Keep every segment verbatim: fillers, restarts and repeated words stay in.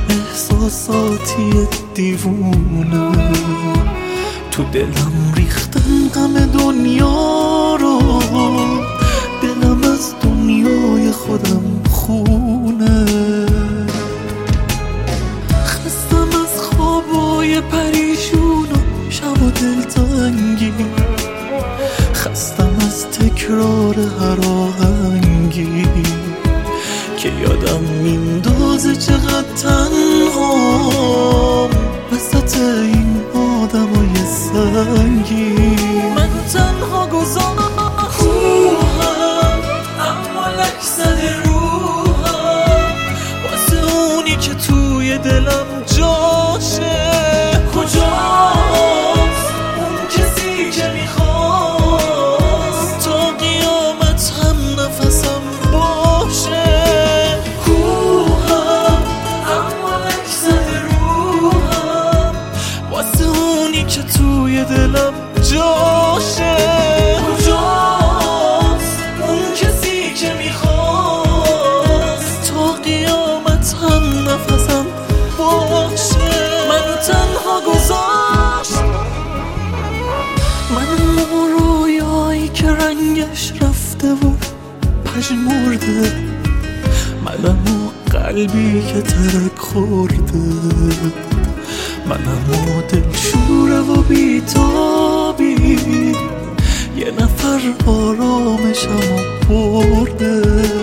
احساساتی دیوونه، تو دلم ریختن غم دنیا رو، دلم از دنیای خودم خونه. خستم از خوابای پریشون و شب و دلتنگی، خستم از تکرار هر آهنگی که یادم میندازه چقدر تنهام وسط این آدمای سنگی. من تنها گذارم روحم، اما لک زده روحم واسه اونی که توی دلم جاشه. کجاست اون کسی که میخواست تا قیامت هم نفسم باشه. روحم اما لک زده روحم واسه اونی که توی دلم جاشه. کجاست اون کسی که میخواست تا قیامت هم نفسم باشه. من تنها گذاشت من رویایی که رنگش رفته و پژمرده، منم و قلبی که ترک خورده، منم و دلشوره و بیتابی، یه نفر آرامشم برده،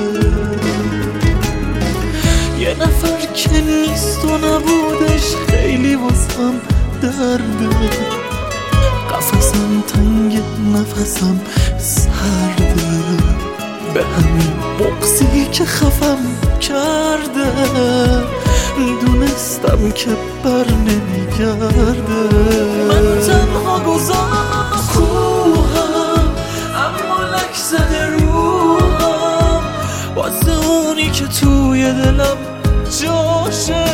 یه نفر که نیست و نبودش خیلی واسم درده. قفسم تنگ نفسم سرده، به همین بغضی که خفم کرده، میدونستم که بر نمیگرده. من تنها گذاشت روحم، اما لک زده روحم واسه اونی که توی دلم جاشه.